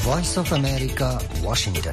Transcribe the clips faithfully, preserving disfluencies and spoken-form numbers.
Voice of America, Washington.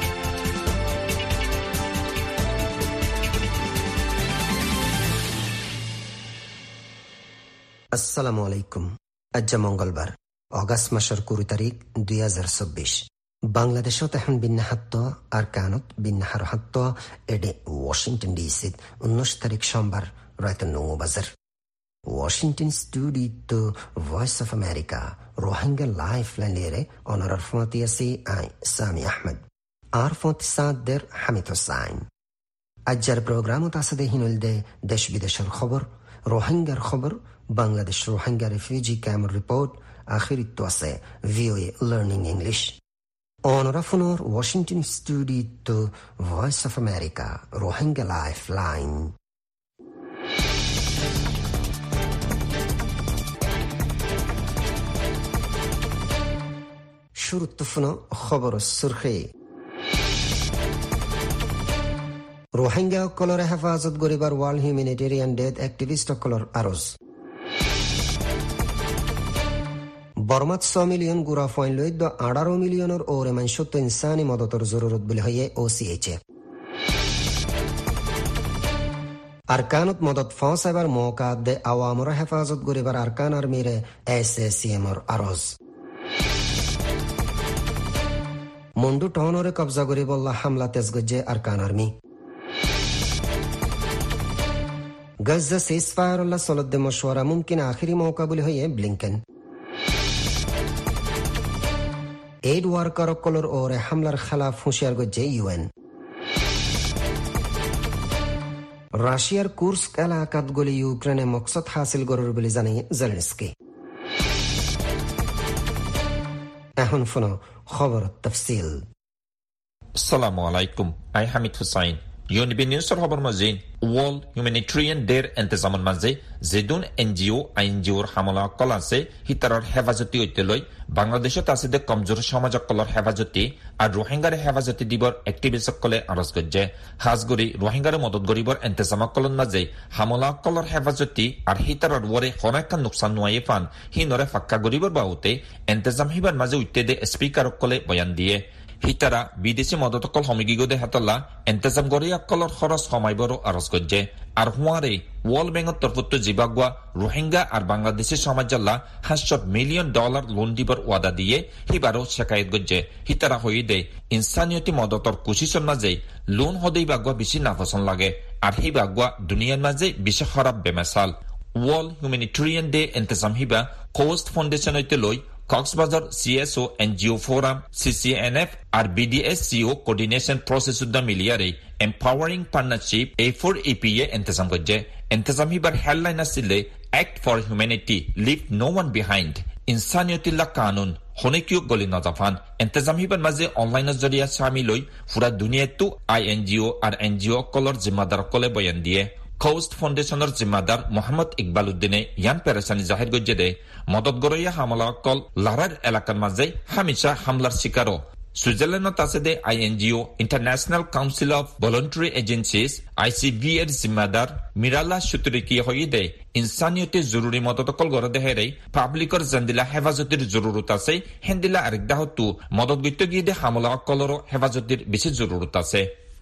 আসসালামু আলাইকুম। আজ মঙ্গলবার অগাস্ট মাসের কুড়ি তারিখ দুই হাজার চব্বিশ। বাংলাদেশত এখন বিন্যাহাত্ত আর কানত বিন্যাহার হাত্ত এডে ওয়াশিংটন ডিসি উনিশ তারিখ সোমবার রাত নৌ বাজার। Washington studio to Voice of America Rohingya Lifeline lere onorar fontiasi ay Sami Ahmed ar fonti sader Hamid Hussain ajjar programu tasade hinulde desh bideshar khabar Rohingya khabar Bangladesh Rohingya refugee camp report akhiri toase V O A Learning English onorafunor Washington studio to Voice of America Rohingya Lifeline শুরু তুফনো খবর সুরখি রোহিঙ্গা কলর হেফাজত গরিবার world humanitarian death activist কলর আরজ বর্মাত ছ million গুড়া ফয়েন লইদ আঠারো মিলিয়নের ওরে মানসত্ব ইনসানি মদতর জরুরত বলে হয়ে ও সি এইচ এ আরকানত মদত ফস এবার মৌকা দে আওয়ামর হেফাজত গরিবার আরকান আর্মিরে এস এ সি এমর আরজ মন্ডু টাউনরে কবজা করে বললা হামলা তেজগজ্জে আরকান আর্মি গজ্জা সিজফায়ার আল্লাহ সলদ্দে মশওয়ারা মুমকিন আখিরি মৌকা বলে হয়ে ব্লিংকেন এইড ওয়ার্কার কলর ওরে হামলার খেলাফ হুঁশিয়ার গজ্জে ইউএন রাশিয়ার কুর্স্ক এলাকাত গলি ইউক্রেনে মকসদ হাসিল করার বলে জানিয়ে জেলেনস্কি। এখন ফোনো খবর তফসিল। আসসালামু আলাইকুম। আই হামিদ হুসাইন। ইউনিবি নিউজৰ খবৰ মাজেন ওয়ার্ল্ড হিউম্যানিটেরিয়ান ডেৰ ইন্তজামৰ মাজে যেদুন এনজিও আইনজিওৰ হামলা কল আছে হিতাৰৰ হেফাজতি ঐত্যলৈ বাংলাদেশত আছে দে কমজোৰ সমাজকলৰ হেফাজতি আৰু ৰোহিংগাৰ হেফাজতি দিবৰ এক্টিভিষ্টসকলে আৰজ কৰিছে। হাজগুৰি ৰোহিংগাৰ মদত গৰিবৰ ইন্তজামকলৰ মাজে হামলা কলৰ হেফাজতি আৰু হিতাৰৰ ওৰে হনাকান নোকচান নোয়ায়ে ফান হিনৰে ফাক্কা গৰিবৰ বাহুতে ইন্তজাম হিবাৰ মাজে উত্তেদে স্পিকাৰসকলে বয়ান দিয়ে। হিতারা বিদেশী মদতকল সমিগিগদে হাতলা এন্তেজাম গরিয়াকলৰ খৰচ কমাইবৰো আৰজ কৰিছে আৰু হুৱাৰে ৱৰ্ল্ড বেংকৰ তৰফত জিবাগুৱা ৰোহিংগা আৰু বাংলাদেশী সমাজল্লা সাতশ মিলিয়ন ডলাৰ লোন দিবৰ ৱাদা দিয়ে সিবাৰো শেকায়ত কৰিছে। হিতাৰা হৈ দে ইনসানিয়তি মদতৰ কোচিছৰ মাজে লোন সদায় বাগুৱা বেছি নাফচন লাগে আৰু সেই বাগুৱা দুনিয়াৰ মাজে বেছি খৰাব বেমেচাল। ৱৰ্ল্ড হিউম্যানিটেৰিয়ান ডে এন্তেজাম হিবা কোষ্ট ফাউণ্ডেশ্যনতে লৈ কক্সবাজার সিএসও এনজিও ফোরাম সিসিএনএফ আর বিডিএসসিও কোঅর্ডিনেশন প্রসেস উদ্দা মিলিয়ারে এম্পাওয়ারিং পার্টনারশিপ এ ফোর ইপিএ ইন্তজাম করছে। ইন্তজাম হিবার হেডলাইন আসলে act for humanity leave no one behind ইনসানিয়তিল্লা কানুন হনেকিও গলি নজাফান। ইন্তজাম হিবার মাঝে অনলাইনের জরিয়া সামিল হৈ পুরা দুনিয়াতো আই এনজিও আর এনজিও কলর জিম্মাদার কলে বয়ান দিয়ে। কোষ্ট ফাউণ্ডেশ্যনৰ জিম্মাদাৰ মোহাম্মদ ইকবাল উদ্দিনে ইয়ান পেৰেচানি জাহিৰ কৰিছে দে মদত গৰৈয়া হামলাকল লাৰাৰ এলেকাৰ মাজে হামিছা হামলাৰ চিকাৰো। সুইজাৰলেণ্ডত আছে দে I N G O' international council of voluntary agencies I C V এৰ জিম্মাদাৰ মিৰালা সুতৰিকীয়ে হৈ দে ইনসানিয়তে জৰুৰী মদতকল গড় দেহেৰে পাব্লিকৰ জেন্দিলা হেফাজতিৰ জৰুৰত আছে হেন্দিলা আৰেকদাহতো মদত গৈত গিয়ে দে হামলাকলৰো হেফাজতিৰ বেছি জৰুৰত আছে।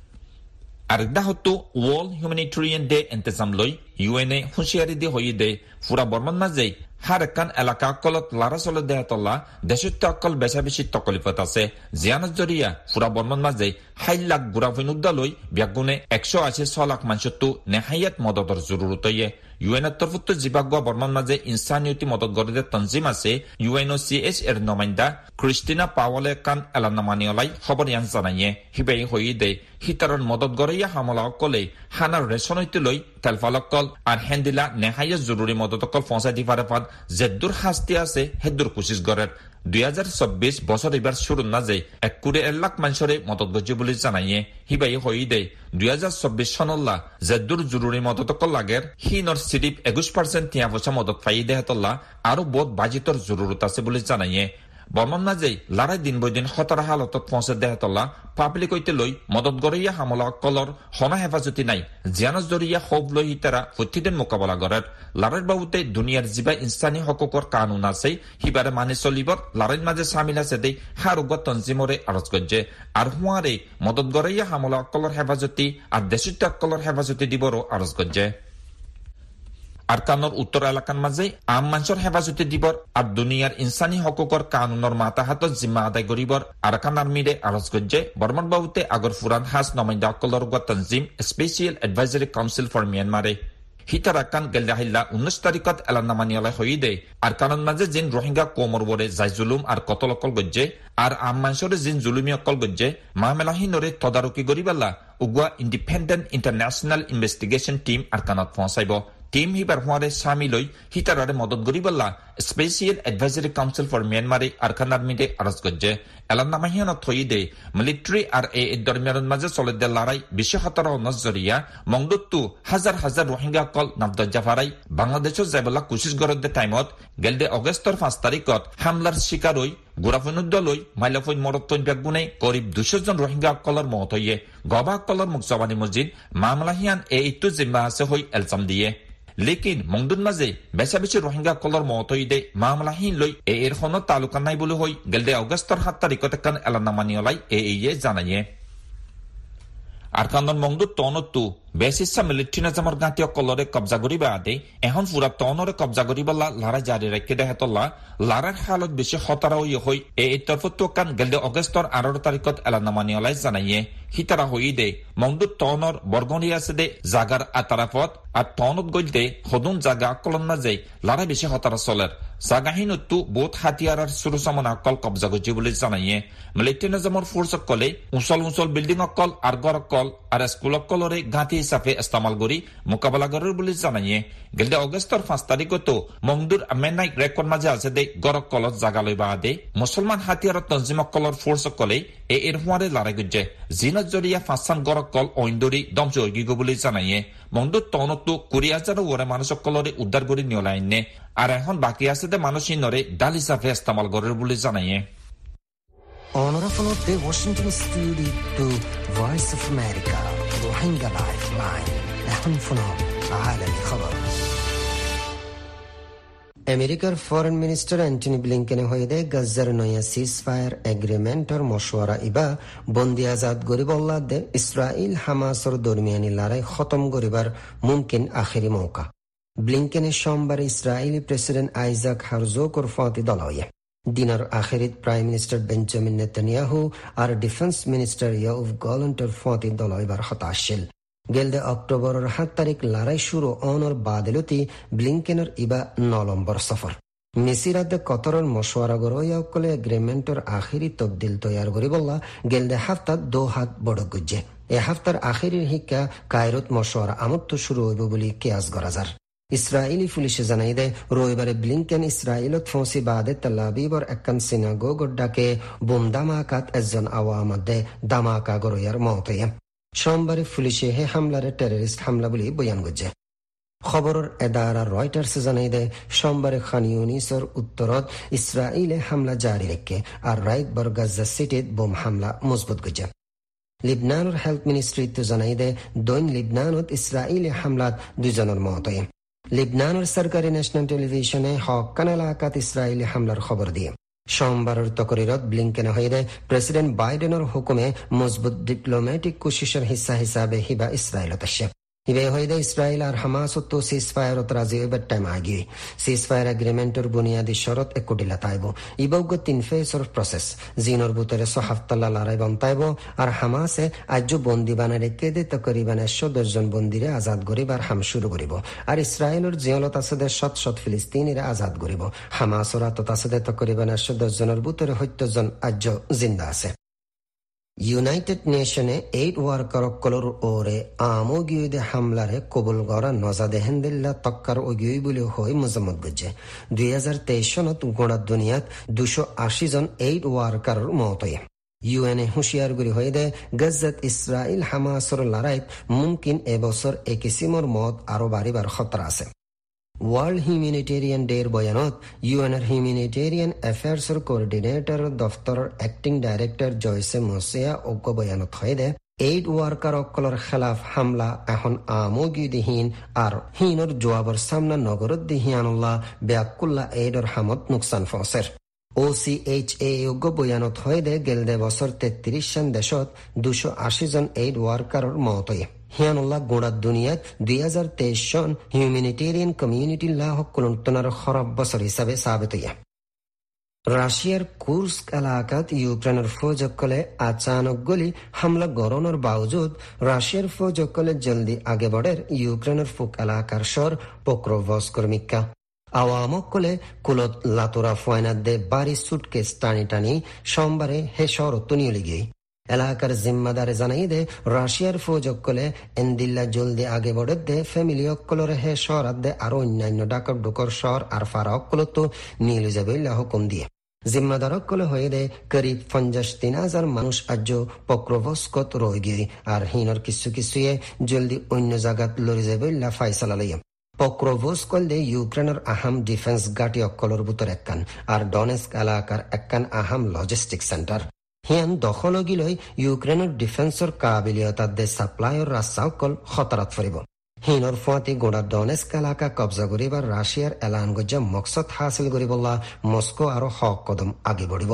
আরেকদাহতো ওয়ার্ল্ড হিউম্যানিটেরিয়ান ডে ইন্তজাম লৈ ইউএনএ হুঁশিয়ারি দিয়ে হয়ে দে ফুরা বর্মান মাঝে হার একান এলাকা অকলত লারা চলে দেহতল্লা দেশত্য অকল বেচা বেশি তকলিফত আছে। জিয়ানত জরিয়া ফুরা বর্মান মাঝে হাই লাখ গুড়া ফিনুদ্দা লৈ ব্যাগুনে একশো আশি ছ লাখ মানুষত্ব নেহাইয়াত মদতৰ জরুরত হয়ে ইউএনের তরফত জিবাগুয়া বর্মান মাঝে ইনসানিয়তি মদত গড়ে তঞ্জিম আছে। ইউএনও সি এস এর নমাইন্দা ক্রিস্টিনা পাওয়ালে কান এলানামানিয়লাই খবর ইয়ান জানাইয়ে হিবাই হয়ে দে হিতারর মদত গড়াইয়া হামলা অকলে হানার রেশনৈতে লৈ তেলফালকল আর হেন্দিলা নেহাইয়া জরুরি মদতকল পৌঁছাই দি পারে ফান যেদুর শাস্তি আছে হেদুর কোশিশ গড়ের। দুই হাজার চব্বিশ বছর এবার শুরু নাজে এক কোটি এক লাখ মানুষরে মদত গজ্জে বলে জানাইয়ে হিবাই হয়ে দে দুই হাজার চব্বিশ সনল্লা যেদুর জরুরি মদতকল লাগের হিনর সিরিপ একুশ পার্সেন্ট তিয়া পয়সা মদত পাই দেহতল্লা আরো বহুত বাজেটর জরুরত আছে বলে জানাইয়ে। বৰ্মন মাঝে লৰাই দিন বৈদিন খতৰা হালতত পৌঁছে দেহতলা পাব্লিক হইতে লৈ মদত গৰীয়া হামলা কলৰ হনা হেফাজতি নাই জিয়ানজ জৰিয়া খোব লৈ হিতাৰা ফতিদিন মোকাবিলা করার লৰাৰ বাবুতে দুনিয়াৰ জিবা ইনসানী হকুকৰ কানুন আছে হিবাৰে মানি চলিবৰ লৰাৰ মাঝে সামিল আছে দে হাৰুগত তনজিমৰে আৰজ গজ্জে আর হুৱাৰে মদত গৰীয়া হামলা কলৰ হেফাজতি আর দেশিত কলৰ হেফাজতি দিবৰো আৰজ গজ্জে আরকানোর উত্তর এলাকার মাঝে আম মানুষের হেফাজতে দিবর আর দুনিয়ার ইনসানী হকুকর কানুনের মাতাহাতত জিম্মা আদায় করিবর আরকান আর্মিরে আরজ গজ্জে বর্মন বাবুতে আগর ফুরান হাস নমাইন্দা কলর গা তনজিম স্পেশাল অ্যাডভাইজারি কাউন্সিল ফর মিয়ানমারে হিতার আকান গেলদাহিল্লা উনিশ তারিখত এলান্নামানিয়ালাই হই দে আরকানের মাঝে জিন রোহিঙ্গা কোমর বরে যাই জুলুম আর কতল অকল গজ্জে আর আম মানুষের জিন জুলুমি অকল গজ্জে মামেলাহিনরে তদারকি করিবাল্লা উগুয়া ইন্ডিপেন্ডেন্ট ইন্টারন্যাশনাল ইনভেস্টিগেশন টিম আরকানত পৌঁছাইব টিম হিবার হুয়ারে সামিলই হিতারারে মদত গরিবাল্লা স্পেশাল অ্যাডভাইজারি কাউন্সিল ফর মিয়ানমারে আরকান আর্মিতে আরজ গজ্জে এলান্নামাহিয়ানত থই দে মিলিটারি আর এ দরমিয়ানের মাঝে চলে দে লড়াই বিশ্ব খতরা নজরিয়া মংদুত্তু হাজার হাজার রোহিঙ্গা কল নাবদজ্জা ফারাই বাংলাদেশের যাইবলা কুশিস গরদে টাইমত গেলদে অগস্টর পাঁচ তারিখত হামলার শিকার হই গুড়াফনুদ্দলই মাইলাফই মরত্তন ব্যাগুনে করিব দুশো জন রোহিঙ্গা কলর মহত হইয়ে গবা কলর মুকজবানি মসজিদ মামলাহিয়ান এ ইত্তু জিম্মা আছে হই এলজাম দিয়ে লেকিন মংদুন মাঝে বেচা বেশি রোহিঙ্গা কলর মহতই দে মামলাহীন লৈ এ এর কোনো তালুকা নাই বলে হই গেলদে অগস্টর সাত তারিখত কান এলান্নামানিয়লাই এ ইয়ে জানাইয়ে আরকান্দন মংদুত তনতু বেসিসা মিলিটারি নাজামর গাঁতীয় কলরে কবজা করিবা আদে এখন পুরা তনরে কবজা করিবাল্লা লারা জারি রাখে দেহতল্লা লারার হালত বেশি খতরা হই হই এ তরফত কান গেলদে অগস্টর আঠারো তারিখত এলান্নামানিয়লাই জানাইয়ে হিতারা হই দে মংদুত তনর বরগনি আছে দে জাগার আতারাফত আর তনত গইলতে হদুন জাগা কলন মাঝে লারা বেশি খতরা চলের জাগাহিনতু বহুত হাতিয়ার আর সুরসামনা কল কবজা গজি বলে জানাইয়ে মিলিটারি নাজামর ফোর্স কলে উঁচল উঁচল বিল্ডিং অকল আর গড় কল আর স্কুল কলরে গাঁথি হিসাবে ইস্তেমাল করি মোকাবেলা করার বলে জানাইয়ে গেলদে অগস্টর পাঁচ তারিখত মংদুর আমেনাই রেকর্ড মাঝে আছে দে গড় কলত জাগা লইবা আদে মুসলমান হাতিয়ার তনজিম কলর ফোর্স কলে এ এর হুয়ারে লড়াই গজ্জে জিনত জরিয়া পাঁচখান গড় কল ঐন্দরি দমচ ঐগিগ বলে জানাইয়ে মংদুর তনতু কুড়ি হাজার ওরে মানুষ কলরে উদ্ধার করে নিয়লাইনে আর এখন বাকি আছে দে মানুষই নরে ডাল হিসাবে ইস্তেমাল করার বলে জানাইয়ে অনরাফনতে Washington studio to Voice of America Rohingya life line এখন ফোনো আলামী খবর আমেরিকার ফরেন মিনিস্টার অ্যান্টনি ব্লিংকেনে হয়ে দে গাজ্জার নয়া সিজ ফায়ার এগ্রিমেন্টর মশওয়ারা ইবা বন্দি আজাদ গরিবল্লা দে ইসরাইল হামাসর দরমিয়ানি লড়াই খতম গরিবার মুমকিন আখেরি মৌকা ব্লিংকেনে সোমবার ইসরায়েলি প্রেসিডেন্ট আইজাক হারজোকর ফাঁতি দলয়ে দিনার আখেরিত প্রাইম মিনিস্টার বেঞ্জামিন নেতানিয়াহু আর ডিফেন্স মিনিস্টার ইয়াউভ গলন্টর ফাঁতি দলয়বার হতাশিল গেলদে অক্টোবরের সাত তারিখ লড়াই শুরু অনর বাদেলতি ব্লিংকেনের ইবা নলম্বর সফর মিসিরাতে কতরর মশওয়ারা গরয়াকলে এগ্রিমেন্টর আখেরি তবদিল তৈয়ার করিবল্লা গেলদে হাফতা দো হাত বড় গুজ্জে এ হাফতার আখেরির হিক্কা কায়রত মশওয়ারা আমত্ত শুরু হইব বলে কেয়াস গরাজার ইসরায়েলি পুলিশে জানাই দে রবিবারে ব্লিংকেন ইসরায়েলত ফৌসি বাদে তেলাবিবর একখান সিনাগোগর ডাকে বোম দামাকাত একজন আওয়ামদে দামাকা গরয়ার মহতয়ে সোমবারে পুলিশে হে হামলারে টেররিস্ট হামলা বলে বয়ান গজ্জে খবরের এদারা রয়টার্স জানাই দে সোমবারে খান ইউনিসর উত্তরত ইসরায়েলে হামলা জারি রেখে আর রাইত বর গাজা সিটিত বোম হামলা মজবুত গজ্জে লিবনানের হেলথ মিনিস্ট্রি তো জানাই দে দৈন লিবনানত ইসরায়েলি হামলাত দুজনের মহতয়ে লিবনানের সরকারি ন্যাশনাল টেলিভিশনে হকান এলাকাত ইসরায়েলি হামলার খবর দিয়ে সোমবারের তকরিরত ব্লিংকেন হয়ে প্রেসিডেন্ট বাইডেনের হুকুমে মজবুত ডিপ্লোম্যাটিক কোশিশের হিসা হিসাবে হিবা ইসরায়েলত আসে হিবে হয়ে ইসরায়েল আর হামাস তো সিজ ফায়ারত রাজি হইবার টাইম আগিয়ে সিজ ফায়ার এগ্রিমেন্টের বুনিয়াদী শরত একটিলা তাইব ইবগ তিন ফেসর প্রসেস জিনর বুতরে সহাফতাল্লা লড়াই বন্তাইব আর হামাসে আজ বন্দি বানারে কেদে তকরিবান একশো দশ জন বন্দিরে আজাদ করিবার হাম শুরু করিব আর ইসরায়েলের জিয়লত আছে শত শত ফিলিস্তিনিরে আজাদ করিব হামাসর আতত আছে তকরিবান একশো দশ জনের বুতরে সত্তর জন আজ জিন্দা আছে ইউনাইটেড নেশনে এইড ওয়ার্কারকলর ওরে আমগিয়দে হামলারে কবুল গড়া নজাদে হেন্দিল্লা তক্কার ওগিয়ই বলে হয় মুজাম্মদ গজ্জে দুই হাজার তেইশ সনত গোড়া দুনিয়াত দুশো আশি জন এইড ওয়ার্কারর মতয়ে ইউএনএ হুঁশিয়ার গুরি হয়ে দে গজ্জাত ইসরায়েল হামাসর লড়াইত মুমকিন এবছর এ কিসিমর মত আরো বাড়িবার খতরা আছে ওয়ার্ল্ড হিউম্যানিটেরিয়ান ডেৰ বয়ানত ইউ এনৰ হিউম্যানিটেরিয়ান এফেয়াৰ্ছৰ কোঅৰ্ডিনেটৰ দফতৰৰ এক্টিং ডাইৰেক্টৰ জয়ছে মছিয়া অজ্ঞ বয়ানত হয় দে এইড ওয়ার্কারসকলৰ খেলাফ হামলা এখন আমগিদিহীন আর হিনৰ জোৱাবৰ সামনা নগৰত দিহিয়ানুল্লাহ বেয়াকুল্লা এইডৰ হামত নোকচান ফসের ও চি এইচ এ যোগ্য বয়ানত হয় দে গেলদে বছৰ তেত্ৰিশ চন দেশত দুশ আশী জন এইড ওয়ার্কাৰৰ মত হয় হিয়ানুল্লাহ গোড়াত দুনিয়াত দুই হাজার তেইশ সন হিউম্যানিটেরিয়ান কমিউনিটি লাহকুলন্তনার খরাব বছর হিসাবে সাবিত হয়। রাশিয়ার কুর্স্ক এলাকাত ইউক্রেনের ফৌজসকলে আচানক গলি হামলা গড়ানোর বাবজুদ রাশিয়ার ফৌজসকলে জলদি আগে বড়ের ইউক্রেনের ফুক এলাকার স্বর পোক্রোভস্কর মিক্কা আওয়ামকলে কুলত লাতুরা ফয়নাত দে বাড়ি সুটকেস টানি টানি সোমবারে হে শহর তুনিয়ে লিগে এলাকার জিম্মাদারে জানাই দে রাশিয়ার ফৌজসকলে এন্দিল্লা জলদি আগে বড়ে দে ফ্যামিলি অকলর হে শহরাত দে আরো অন্যান্য ডাকর ডুকর শহর আর ফারা অকলত নিয়ে যাবে হুকুম দিয়ে জিম্মাদারকলে হয়ে দে করিব পঞ্চাশ তিন হাজার মানুষ আজ পক্রভস্কত রয়ে গিয়ে আর হিনর কিছু কিছুয়ে জলদি অন্য জায়গাত লড়ে যাবে ফাইসালা লইয়া পক্রভস্কল দে ইউক্রেনের আহাম ডিফেন্স গাটি অকলর ভিতর একখান আর ডনেস্ক এলাকার একখান আহাম লজিস্টিক সেন্টার হিয়ান দখল গিলই ইউক্রেনের ডিফেন্সর কাবিলিয়তার দে সাপ্লাইর রাস্তা অকল খতরাত ফরিব হিনর ফুয়াতি গোড়া ডনেস্ক এলাকা কবজা করিবার রাশিয়ার এলান গজ্জা মকসদ হাসিল করিবল্লা মস্কো আরো হক কদম আগে বড়িব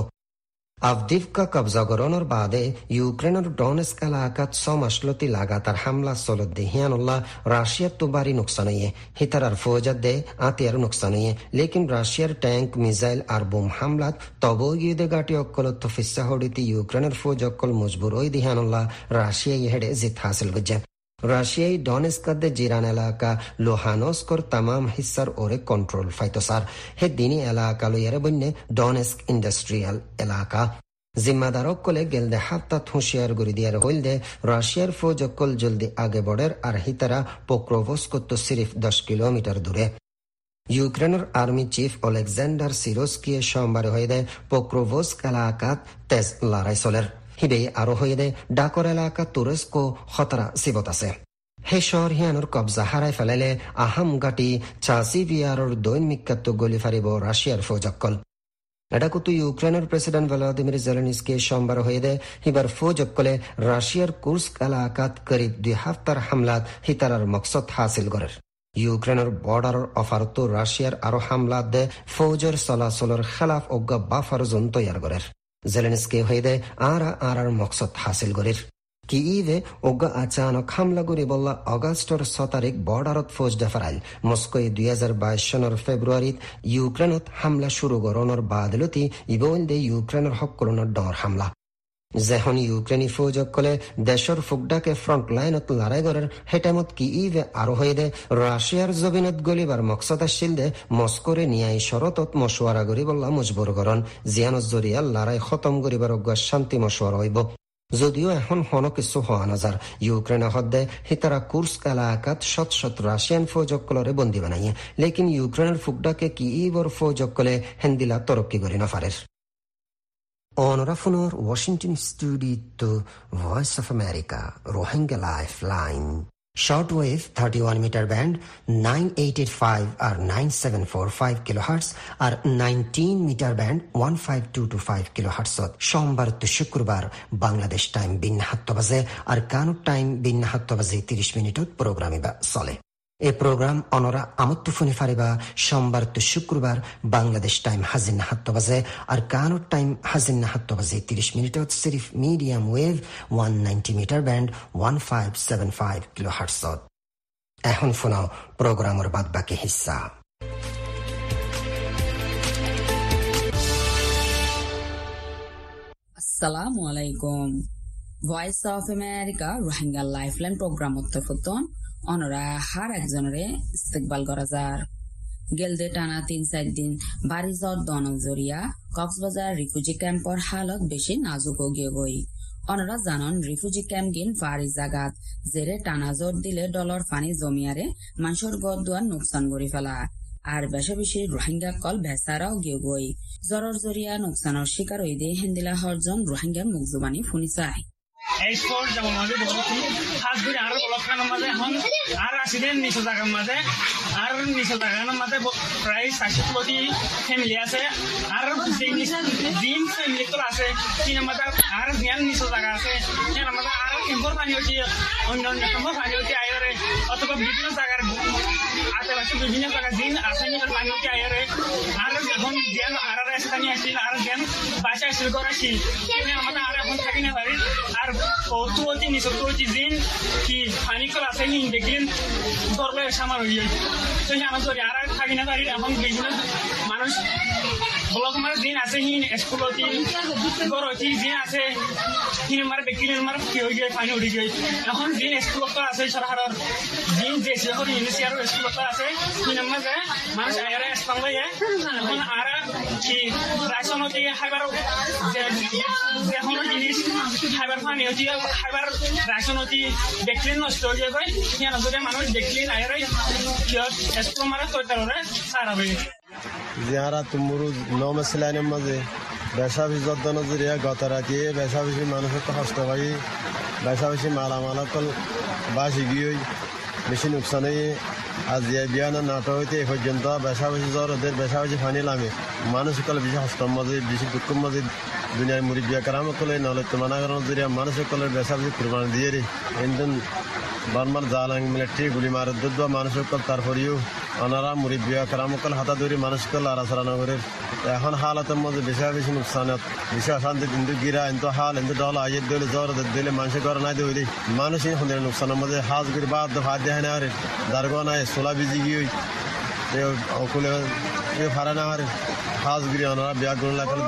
আভদিভকা কবজা গরণর বাদে ইউক্রেনের ডনেস্ক এলাকাত ছমাসলতি লাগাতার হামলা চলত দে হিয়ানুল্লাহ রাশিয়ার তো বাড়ি নোকসান হইয়ে হিতারার ফৌজাত দে আতিয়ার নোকসান হইয়ে লেকিন রাশিয়ার ট্যাঙ্ক মিসাইল আর বোম হামলাত তব গিয়ে দে গাটি অকলত ফিসা হড়িতে ইউক্রেনের ফৌজ অকল মজবুর ওই দে হিয়ানুল্লাহ রাশিয়াই হেডে জিত হাসিল গজ্জা রাশিয়াই ডনেস্কাদে জিরান এলাকা লোহানস্কর তামাম হিসার ওরে কন্ট্রোল ফাইতসার হে দিনী এলাকা লইয়ারে বন্যে ডনেস্ক ইন্ডাস্ট্রিয়াল এলাকা জিম্মাদারকলে গেলদে হাফতাত হুঁশিয়ার গড়ি দিয়ার হইলদে রাশিয়ার ফৌজকল জলদি আগে বড়ের আর হিতারা পোক্রোভস্কত সিরিফ দশ কিলোমিটার দূরে ইউক্রেনের আর্মি চিফ অলেকজান্ডার সিরোস্কিয়ে সোমবারে হয়ে দেয় পোক্রোভস্ক এলাকাত তেজ লড়াই চলের হিবে আরো হয়ে দে ডাকর এলাকা তুরস্ক খতরা সিবত আছে হে শহর হিয়ানোর কবজা হারাই ফেলাইলে আহাম গাটি চাষি বিয়ারর দৈনিকাত গলি ফারিব রাশিয়ার ফৌজকল এটা কুতু ইউক্রেনের প্রেসিডেন্ট ভলোদিমির জেলেনস্কি সোমবার হয়ে দে হিবার ফৌজকলে রাশিয়ার কুর্স্ক এলাকাত করিব দুই হাফতার হামলাত হিতারার মকসদ হাসিল করের ইউক্রেনের বর্ডারের অফারত রাশিয়ার আরো হামলাত দে ফৌজের চলাচলের খেলাফ অজ্ঞা বাফার জোন তৈয়ার করের জেলেনস্কি হয়ে দে আরা আরার মকসদ হাসিল করির কিইভে অজ্ঞা আচানক হামলা করি বললা অগাস্টর ছ তারিখ বর্ডারত ফৌজ ডেফারাইল মস্কোয় দুই হাজার বাইশ সনের ফেব্রুয়ারিত ইউক্রেনত হামলা শুরু গরণর বাদলতি ইবল দে ইউক্রেনের হকলনের ডর হামলা যেখন ইউক্রেনি ফৌজকলে দেশৰ ফুকডাকে ফ্রন্ট লাইনত লড়াই করার হেটামত কিইভে আরো হয়ে দে রাশিয়ার জবিনত গলিবার মকসদ আসছিল দে মস্কোরে নিয়াই শরতত মশওয়ারা করি বললা মজবুর করন জিয়ানত জরিয়া লড়াই খতম করিবার অজ্ঞা শান্তি মশওয়ারা হইব যদিও এখন হন কিছু হওয়া নাযার ইউক্রেন হদ্দে হিতারা কুর্স্ক এলাকাত শত শত রাশিয়ান ফৌজকলরে বন্দী বানাইয়ে লেকিন ইউক্রেনের ফুকডাকে কিইবর ফৌজকলে হেন্দিলা তরক্কি করি নফারের অনরাফুনর Washington studio Voice of America Rohingya life line shortwave thirty-one meter band nine eight eight five আর nine seven four five kilohertz আর nineteen meter band one five two two five kilohertz সোমবার তো শুক্রবার বাংলাদেশ টাইম বিন সাত বাজে আর কানুর টাইম বিন সাত বাজে ত্রিশ মিনিটত প্রোগ্রামে বা চলে এই প্রোগ্রাম অনরা আমত্ত ফোনে ফারিবা সোমবার তো শুক্রবার বাংলাদেশ টাইম হাজিন সাত বাজে আর কানুর টাইম হাজিন সাত বাজে ত্রিশ মিনিটত সিরিফ medium wave one ninety metre band one five seven five kilohertz এখন শোনাও প্রোগ্রামের বাদ বাকি হিস্সা আসসালামু আলাইকুম Voice of America Rohingya lifeline programme উত্তরফতন অনরা হার একজনরে ইস্তেকবাল করা যার গেলদে টানা তিন চার দিন বাড়ি যাওয়ার দনক জরিয়া কক্সবাজার রিফিউজি ক্যাম্পর হালত বেশি নাজুক গিয়ে গই অনরা জানন রিফিউজি ক্যাম্প গিন ফারি জাগাত জেরে টানা জোর দিলে ডলার পানি জমিয়ারে মানুষের গদ দুয়ার নোকসান করে ফেলা আর বেশি বেশি রোহিঙ্গা কল ভেসারাও গিয়ে গই জ্বরের জরিয়া নোকসানের শিকার হয়ে দিয়ে হেন্দিলা হরজন রোহিঙ্গার মুখ জুবানি ফুনি চায় এক্সপোর্ট যেমন মাঝে বলছি খাস করে আরো লক্ষানোর মাঝে এখন আর আসিলেন নিচু জায়গার মাঝে আর নিচু জায়গার মাঝে প্রায় চারশো কোটি ফ্যামিলি আছে আর জিম ফ্যামিলি তো আছে তিনের মাঝে আর জ্ঞান নিচু জায়গা আছে এর মাঝে আর কেম্পর পানি হচ্ছে অন্য অন্য কেম্পর পানি হচ্ছে আয়রে অথবা বিভিন্ন জায়গার আশেপাশে বিভিন্ন জায়গায় জিন আসানিকের পানি হচ্ছে আয়রে আর এখন জ্ঞান আর স্থানীয় আসছিল আর জ্ঞান বাসা আসছিল করাছিল আমাদের আর এখন থাকি না পারি আর তো বলছি নিচু বলছি জিন কি পানি কল আছে নি দেখলেন দরলে সামার হয়ে যায় তো আমার ধরে আর থাকি না পারি এখন বিভিন্ন মানুষ ব্লক মার দিন আছে হিন স্কুলতি গরতি দিন আছে হিন মার বেকিলেন মার কি হয়ে যায় পানি উঠে যায় এখন দিন স্কুল তো আছে সরকারের দিন যে শহর ইউনিভার্সিটি আর স্কুল তো আছে হিন মাঝে মানুষ আয়ারে স্থানলে এখন আর কি রাজনৈতিক হাইবার যে এখন জিনিস হাইবার পানি হচ্ছে হাইবার রাজনৈতিক বেকিলেন নষ্ট হয়ে যায় হিন ধরে মানুষ বেকিলেন আয়ারে স্কুল মারা তৈরি সারা হয়ে যারা তুমুরু নম সিলাইনের মাঝে বেশা বিজত নজরিয়া গত রাতে বেশা বেশি মানুষের তো কষ্ট পাই বেশা বেশি মালামাল কল বাসি গিয়ে বেশি নোকসান হয়ে আজ বিয়ান নাটক হইতে এ পর্যন্ত বেশা বেশি জ্বর ওদের বেশা বেশি ফানি লামে মানুষ সকল বেশি হস্তর মাঝে বেশি দুঃখের মাঝে দুনিয়ার মুরব্বিয়া কারাম কলে নলে তো মানা নজরিয়া মানুষ সকলের বেশা বেশি কুরবানি দিয়ে রে এনদিন বারবার জালাং মিলিটারি গুলি মারে দুধ মানুষ সকল তারপরেও ওনারা মুরব্বিয়া কারামকল হাতা ধরে মানুষকে লাড়াছাড়া করে এখন হালাতের মধ্যে বেশি বেশি নুকসানত বেশি অশান্তি কিন্তু গিরা এত হাল এত ডল আইয়ের দিলে জ্বর দিলে মানুষের ঘর নাই দিলে মানুষ সন্ধ্যের নুকসানের মধ্যে হাজ করে বাদ ভাত দেয় না আরে দারগা নাই সোলা বিজি গিয়ে অকুলে ফারা না আরে হাজ গিরি ওনারা বিয়া গুণ লাগালে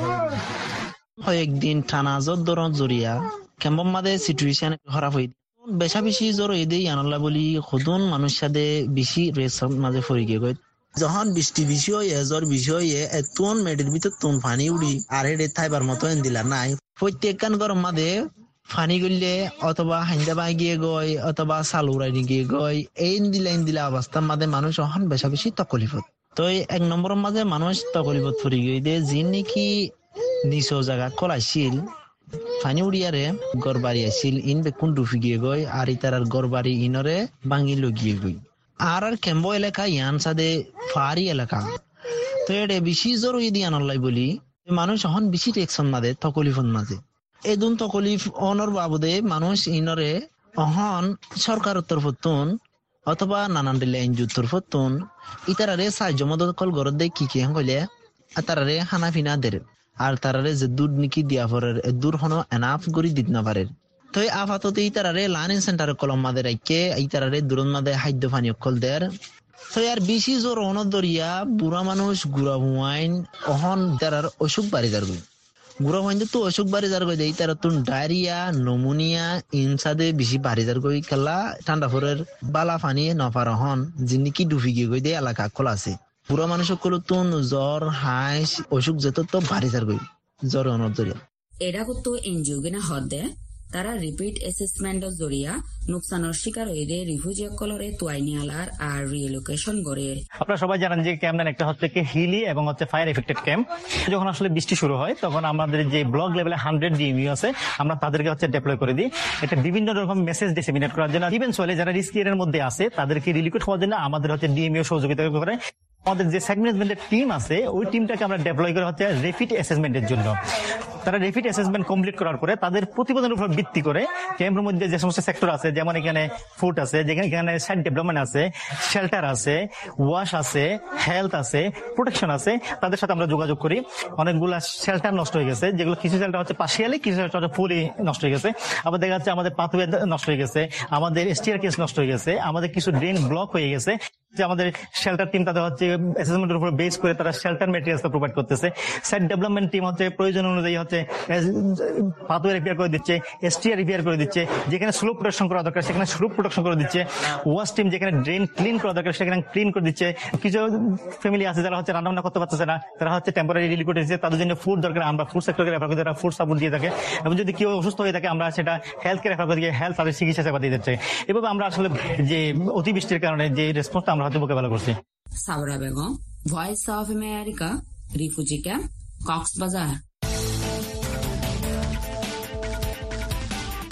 কয়েকদিন টানা জোর দরদ জরিয়া কেমন মাদে সিচুয়েশন খারাপ হয়ে বেশা বেশি জ্বর এদেই আনলা বলি সদন মানুষ সাথে বেশি রেসর মাঝে ফরি গিয়ে গই যখন বৃষ্টি বেশি হয়ে জ্বর বেশি হয়ে এতন মেডের ভিতর তুন পানি উড়ি আর হেডে থাইবার মতো এন দিলা নাই প্রত্যেক কান গরম মাঝে পানি গড়লে অথবা হাইন্দা বাই গিয়ে গই অথবা চাল উড়াই গিয়ে গই এই দিলা ইন দিলা অবস্থার মাঝে মানুষ এখন বেশা বেশি তকলিফত তো এক নম্বরের মাঝে মানুষ তকলিফত ফরি গই দে যি নাকি নিচ জায়গা কলাইছিল পানি উড়িয়ারে গড় বাড়ি আসছিল ইন বেকুন ডুফি গিয়ে গই আর ইতার গড় বাড়ি ইনরে ভাঙি লগিয়ে গই আর আর কেম্বো এলাকা ইয়ান সাদে ফারি এলাকা তো এটা বেশি জরুরি দিয়ে আনলাই বলি মানুষ এখন বেশি টেকশন মাঝে তকলিফন মাঝে এদুন তকলিফ অনর বাবদে মানুষ ইনরে অহন সরকারের তরফতুন অথবা নানান দিলে এনজিওর তরফতুন ইতারারে সাহায্য মদত কল গড় দেয় কি কি হইলে তারারে হানা ফিনা দের আর তারারে যে দূর নাকি দিয়া পরের দূর হনো এনাফ করি দিত না পারে তো এই আপাতত এই তারারে লার্নিং সেন্টারে কলম মাদে রাখে এই তারারে দূরন মাদে খাদ্য পানীয় কল দের তো আর বেশি জোর অনর দরিয়া বুড়া মানুষ গুড়া হুয়াইন অহন তারার অসুখ বাড়ি যার গই গুড়া হুয়াইন তো অসুখ বাড়ি যার গই দেই তারা তুন ডায়রিয়া নমুনিয়া ইনসাদে বেশি বাড়ি যার গই খেলা ঠান্ডা ফরের বালা পানি নপার হন যিনি ডুবি গিয়ে গই দে এলাকা কল আছে পুরা মানুষ তুন জ্বর হাঁস অসুখ যেত তো ভারী যার গই জ্বর অনর দরিয়া এরা তো এনজিও গিনা হদে তারা রিপিট অ্যাসেসমেন্টর জরিয়া নুকসানের শিকার হইলে রিফিউজি কলরে তোয়াইনি আলার আর রিলোকেশন করে। আপনারা সবাই জানেন যে ক্যাম্প একটা হচ্ছে কি হিলি এবং হচ্ছে ফায়ার এফেক্টেড ক্যাম্প। যখন আসলে বৃষ্টি শুরু হয় তখন আমাদের যে ব্লক লেভেলে হান্ড্রেড ডিএমইউ আছে আমরা তাদেরকে হচ্ছে ডেপ্লয় করে দিই। এটা বিভিন্ন রকম মেসেজ ডিসেমিনেট করার জন্য ইভেন্টুয়ালি যারা রিস্ক এরিয়ার মধ্যে আছে তাদেরকে রিলিকুইড হওয়ার জন্য আমাদের হচ্ছে ডিএমইউ সহযোগিতা করে। আমাদের যে সেগমেন্টের টিম আছে ওই টিমটাকে আমরা ডেপ্লয় করা হচ্ছে রেপিড অ্যাসেসমেন্টের জন্য। তারা রেপিড অ্যাসেসমেন্ট কমপ্লিট করার পরে তাদের প্রতিবেদনের উপর ভিত্তি করে ক্যাম্পের মধ্যে যে সমস্ত সেক্টর আছে যেমন এখানে ফুড আছে, যেখানে এখানে সাইড ডেভেলপমেন্ট আছে, শেল্টার আছে, ওয়াশ আছে, হেলথ আছে, প্রোটেকশন আছে, তাদের সাথে আমরা যোগাযোগ করি। অনেকগুলা শেল্টার নষ্ট হয়ে গেছে, যেগুলো কিছু শেল্টার হচ্ছে পার্শিয়ালি, কিছু শেল্টার হচ্ছে ফুলি নষ্ট হয়ে গেছে। আবার দেখা যাচ্ছে আমাদের পাথওয়ে নষ্ট হয়ে গেছে, আমাদের স্টিয়ার কেস নষ্ট হয়ে গেছে, আমাদের কিছু ড্রেন ব্লক হয়ে গেছে। যে আমাদের শেল্টার টিম তাদের হচ্ছে অ্যাসেসমেন্টের উপর বেস করে তারা শেল্টার মেটেরিয়ালস প্রোভাইড করতেছে। সাইট ডেভেলপমেন্ট টিম হচ্ছে প্রয়োজন অনুযায়ী হচ্ছে পাথওয়ে রিপেয়ার করে দিচ্ছে, এসটিআর রিপেয়ার করে দিচ্ছে, যেখানে স্লোপ প্রোটেকশন করা দরকার সেখানে স্লোপ প্রোটেকশন করে দিচ্ছে। ওয়াশ টিম যেখানে ড্রেন ক্লিন করা দরকার সেখানে ক্লিন করে দিচ্ছে। কিছু ফ্যামিলি আছে যারা হচ্ছে রান্না বান্না করতে পারতেছে না, তারা হচ্ছে টেম্পোরারি রিলিফ করে দিচ্ছে, তাদের জন্য ফুড দরকার, আমরা ফুড সেক্টরকে রেফার করে ফুড সাপোর্ট দিয়ে থাকে। এবং যদি কেউ অসুস্থ হয়ে থাকে আমরা সেটা হেলথকে রেফার করে দিয়ে হেলথ তাদের চিকিৎসা সেবা দিয়ে দিচ্ছে। এভাবে আমরা আসলে যে অতিবৃষ্টির কারণে যে রেসপন্সটা আমরা হয়তো মোকাবেলা করছি। সাবরা Begum, voice of America, refugee camp, Cox's Bazar.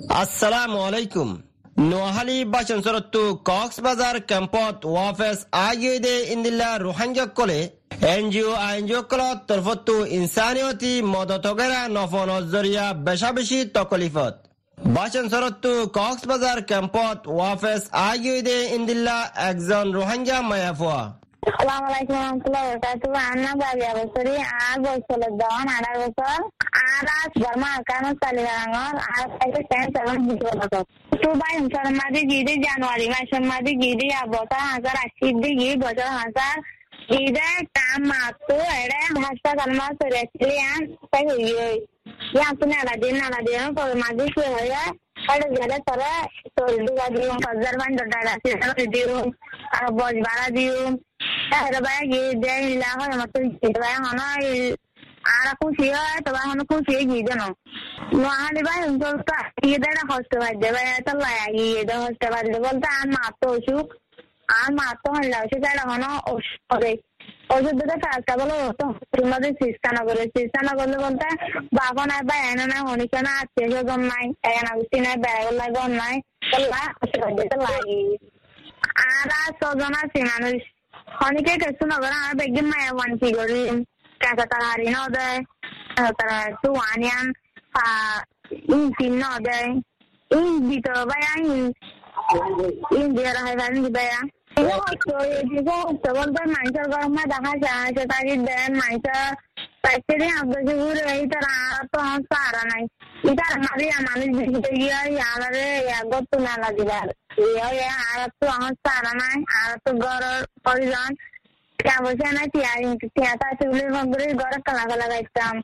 Assalamu alaikum. Nohali Bashan Soratu Coxbazar Campot Wafes Ayude Indilla Rohingya Kole N G O N G O Kolo Torfotu Insanioti Modotogera Nofono Zoria Beshabishi Tokolifot Bashan Soratu Coxbazar Campot Wafes Ayude Indilla Exon Rohingya Mayafua Assalamu alaikum warahmatullahi wabarakatuh. Anna Babi Abasuri, Ar Bosola Dawn, Ada Bosol, Aras Burma Kano Saliangor, Ar Paisa Ten Seven Bosol. Two by himself Madi Gidi January, Mashan Madi Gidi Abota Hazar Ashidi Gidi Bosol Hazar Gida Kam Matu, Ede, Hasta Kalma Suretian, Sayu. Yasun Aladin Aladin for Madi Suya, Ada Gada Sara, Soldu Gadium, Fazarman Dada System, Bojbara Dium. Rabaya gide ila ho matul rabaya hono ara kuchi hai to hono kuchi gide no no hali bai unto ka gide na host ba de bai ta la yi de host ba de bolta an ma to shu an ma to hala shu ta hono o ore o de de ka ka bolo to tumade sistana gore sistana gore bolta ba ko na bai na na honi kana ate jo gon nai ana usina bai la gon nai ta la host ba de la yi ara so jona sinanu Honike Kasunagara, I begin my one figure in Katatari, no day, two onion, in Tin no day, in Bito Bayan, in there I have the bear. So it is also one by myself, Mother Hasha, I did then myself, by sitting up the good later on Saranai. It are Maria managed the year, I got to Naladivar. Yeah, yeah, I have to answer, and I have to go to Horizon. I was an idea to theatre to live on the got a Kalakala exam.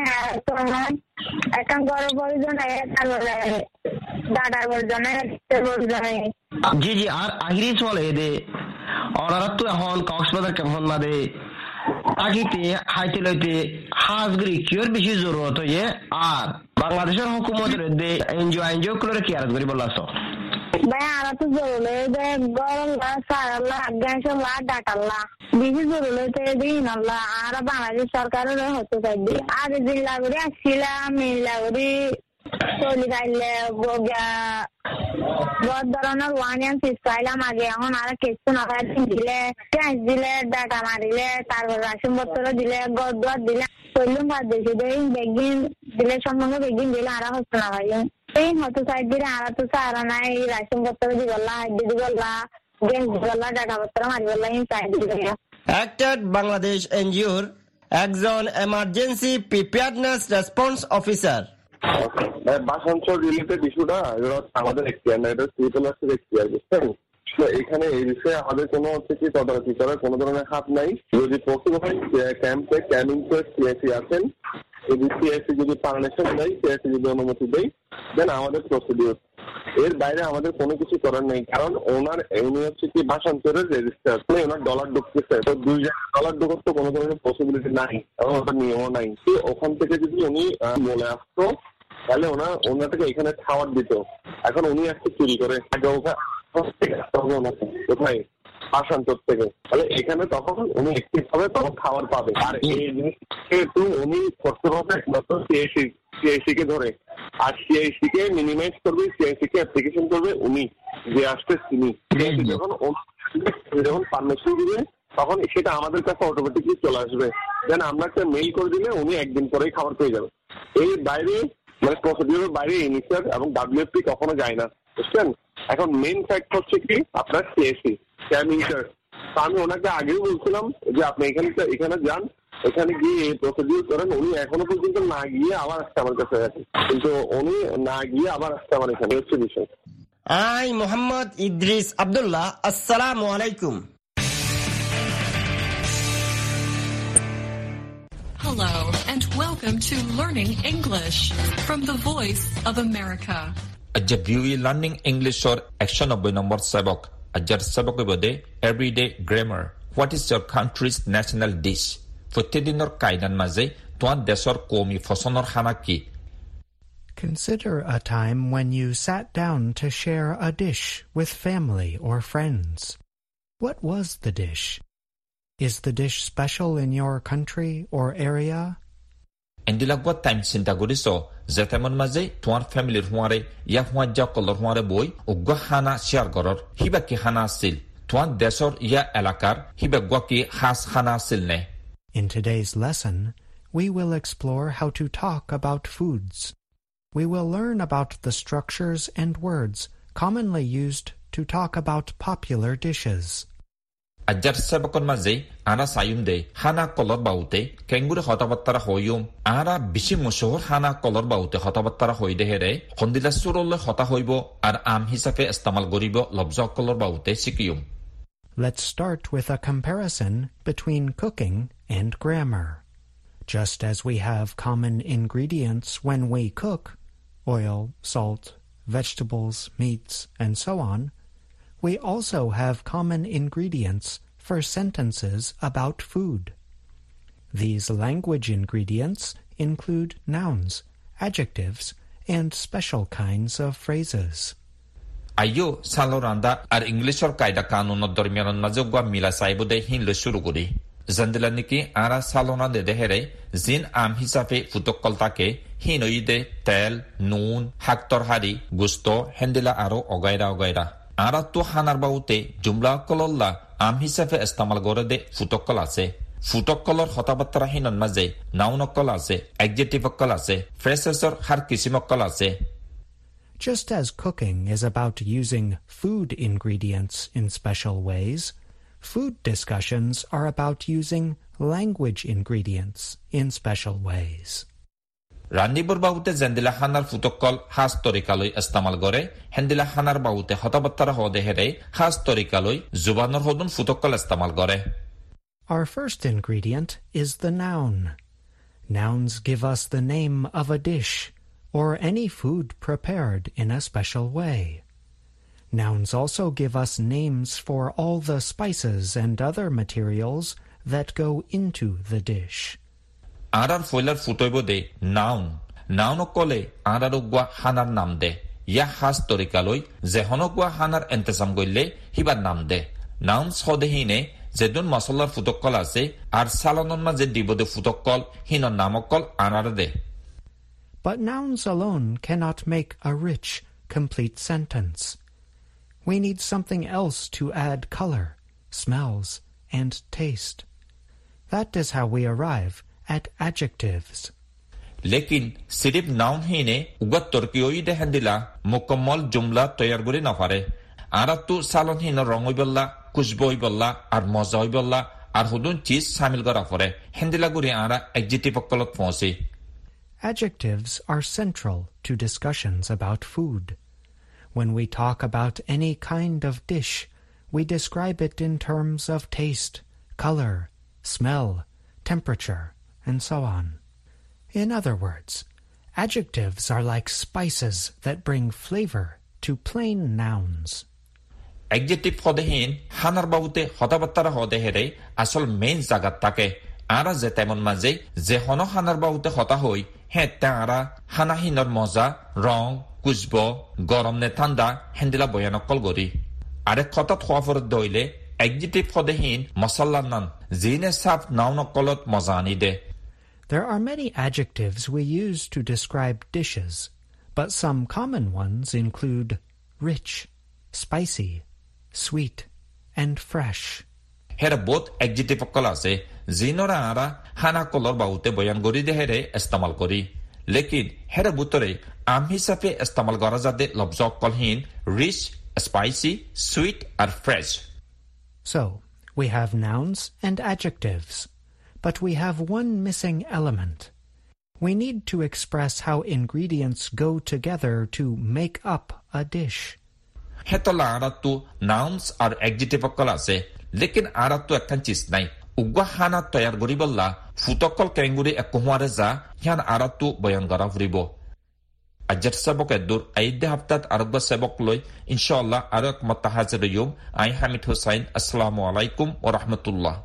I can go to Horizon, I that I was done it. Gigi are Agris Wale, or up to a hall, Coxmother Kamhonade, Agiti, Haitilite, Hasgri, Kurbishizuro, ye are Bangladesh Hukumotor, they enjoy enjoy Klorikia, Gribolaso. Bayara to Zulu, the girl, Sarala, against a lot that Allah. This is related in Allah, Arabana, Sarkar, Hotu, Adizilla, Silla, Milauri, Solidale, Boga, Godorana, one and Sisala, Magian, Arakistan, Dile, Dile, that Amarile, Tarvashim, Botoro, Dile, God, God, Dile, Solum, the begin, Dile, Shaman, begin, Dila, Hosanayan. In how to side the Ara to Saranai, Rashim Botala, Digola, Gengola, that Avatra, inside the Acted Bangladesh Endure, Exxon Emergency Preparedness Response Officer. বাসাঞ্চল related ইস্যুটা আমাদের এখতিয়ার না, এটা civil এখতিয়ার, বুঝছেন? এখানে এই বিষয়ে আমাদের কোনো হচ্ছে কি তদারকি করার কোনো ধরনের হাত নাই। যদি পসিবল হয় ক্যাম্পে ক্যাম্পিং সিএসি আছেন, যদি সিএসি যদি পারমিশন দেয়, সিএসি যদি অনুমতি দেয়, দেন আমাদের প্রসিডিউর। এর বাইরে আমাদের কোনো কিছু করার নেই, কারণ ওনার উনি হচ্ছে কি ভাষান্তরের রেজিস্টার, ওনার ডলার ঢুকতেছে, তো দুই ডলার ঢুকার তো কোনো ধরনের পসিবিলিটি নাই এবং ওটার নিয়মও নাই। ওখান থেকে যদি উনি বলে আসতো তাহলে ওনা ওনাটাকে এখানে খাবার দিত। এখন উনি একটু চুরি করে কোথায় ভাষান্তর থেকে, তাহলে এখানে তখন উনি একটি ভাবে তখন খাবার পাবে। আর এই জিনিসটা উনি করতে হবে একমাত্র সিআইসি সিআইসি কে ধরে, আর সিআইসি কে মিনিমাইজ করবে, সিআইসি কে অ্যাপ্লিকেশন করবে উনি যে আসতে তিনি। যখন যখন পারমিশন দিবে তখন সেটা আমাদের কাছে অটোমেটিকলি চলে আসবে, দেন আমরা একটা মেইল করে দিলে উনি একদিন পরেই খাবার পেয়ে যাবে। এই বাইরে মানে প্রসিডিউরের বাইরে ইনিশিয়ার এবং ডাব্লিউএফপি কখনো যায় না, বুঝছেন? এখন মেইন ফ্যাক্ট হচ্ছে কি আপনার সিএসি ক্যামিংটার। আমি ওনাকে আগেও বলছিলাম যে আপনি এখানে এখানে যান, এখানে গিয়ে এই প্রসিডিউর করেন। উনি এখনো পর্যন্ত না গিয়ে আবার আসছে আমার কাছে, কিন্তু উনি না গিয়ে আবার আসছে আমার এখানে, হচ্ছে বিষয়। আই মোহাম্মদ ইদ্রিস আব্দুল্লাহ, আসসালামু আলাইকুম। Hello and welcome to Learning English from the Voice of America. Ajab View Learning English or Action of number Sabok. Ajar Sabok Bode Everyday Grammar. What is your country's national dish? Futedinor Kaidan Maze, Tuan Desor Komi Fosonor Hanaki. Consider a time when you sat down to share a dish with family or friends. What was the dish? Is the dish special in your country or area? endilagwa time sinta guriso zetemon maze tuar family huare ya huajja kolor huare boy ugwa hana share goror hibaki hana sil tuan desor ya elakar hibagwa ki has hana silne. In today's lesson, we will explore how to talk about foods. We will learn about the structures and words commonly used to talk about popular dishes. Ajar sebakon maze ana sayumde hana kolor baute kengure hotabattara hoyum ara bishi mushohor hana kolor baute hotabattara hoide here khondila surolle hota hoibo ar am hisabe istemal goribo lobza kolor baute sikiyum. Let's start with a comparison between cooking and grammar. Just as we have common ingredients when we cook, oil, salt, vegetables, meats, and so on, we also have common ingredients for sentences about food. These language ingredients include nouns, adjectives, and special kinds of phrases. Ayo saloranda ar Englishor kaida kanunot dormianon mazogwa mila saibude hin le shuru guri. Zandilaniki ara salona de dehere zin am hisabe futokoltake hinoide tel nun haktor hari gusto hendila aro ogaira ogaira. Ara tu hanar baute jumla kololla am hisabe istamal gorede futokol ase. Futokolor hotabattara hinon maze nounokol ase, adjectivekol ase, phrasesor har kisimokol ase. Just as cooking is about using food ingredients in special ways, food discussions are about using language ingredients in special ways. Randibur baute zendila hanar futokol historically istamal gore, hendila hanar baute hotabattara hode here historically zubanor hodun futokol istamal gore. Our first ingredient is the noun. Nouns give us the name of a dish or any food prepared in a special way. Nouns also give us names for all the spices and other materials that go into the dish. Arar foiler futoibo de noun. Noun okole ararugwa hanar nam de. Ya historically zehonogwa hanar entesam goille hibar nam de. Nouns hode hine zedun masallar futokol ase ar salonon maze dibode futokol hinon namokol anar de. But nouns alone cannot make a rich, complete sentence. We need something else to add color, smells, and taste. That is how we arrive at adjectives. Lekin sirif noun hine ugat torkioi de handila mukammal jumla toyar guri na pare. Aratu salon hina rongoi bolla, kushboi bolla, ar mozoi bolla, ar hudun cheese samil gora pare. Handila guri ara adjective kolot phosi. Adjectives are central to discussions about food. When we talk about any kind of dish, we describe it in terms of taste, color, smell, temperature, and so on. In other words, adjectives are like spices that bring flavor to plain nouns. Adjective hode hin hanar baute hotabattara hode here asol main jagat take ara zetemon maze zehono hanar baute hota hoi hetta ara hana hinor moza rong kuzbo gorom ne tanda hendila boyanokol gori are khotat khofor doile adjective hode hin masallanan zine saf naunokolot mozani de. There are many adjectives we use to describe dishes, but some common ones include rich, spicy, sweet, and fresh. Here both adjective kolase zinora ara hana kolor baute boyan gori de here istemal kori. Lekin here butore am hisabe istemal gora jade lobza kolhin rich, spicy, sweet, or fresh. So, we have nouns and adjectives, but we have one missing element. We need to express how ingredients go together to make up a dish. Hetola aratu nouns or adjective kolase lekin aratu ekkan cheese nai. Ugwa hana toyar gori bolla futokol kenguri ekohware za yan aratu boyan gara vribo. Ajar sabok edur aide haftat aragba sabok loy inshallah arak matahazir yum ay Hamid Hussain assalamu alaikum wa rahmatullah.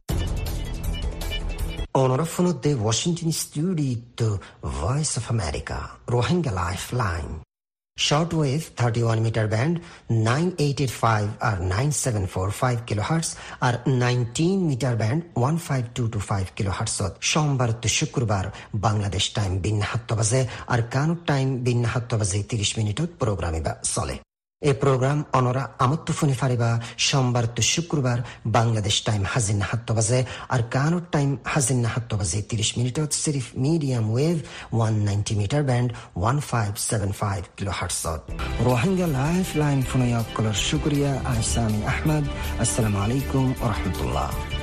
Onorofno de Washington Studio to Voice of America Rohingya Lifeline. Shortwave thirty-one meter band nine eight eight five আর nine seven four five kilohertz আর nineteen meter band one five two two five kilohertz সোমবার তো শুক্রবার Bangladesh time বিন্না সাত বাজে আর কানুট time বিন্না সাত বাজে ত্রিশ মিনিটত প্রোগ্রামে বা চলে। এই প্রোগ্রাম অনরা আমত্ত ফোনে ফারিবা সোমবার তো শুক্রবার বাংলাদেশ টাইম হাজিন সাত বাজে আর কানুট টাইম হাজিন সাত বাজে ত্রিশ মিনিটত সিরিফ medium wave one ninety metre band one five seven five kilohertz. Rohingya life line ফোনে কলার শুক্রিয়া। আমি সামি আহমদ। আসসালামু আলাইকুম ওয়া রাহমাতুল্লাহ।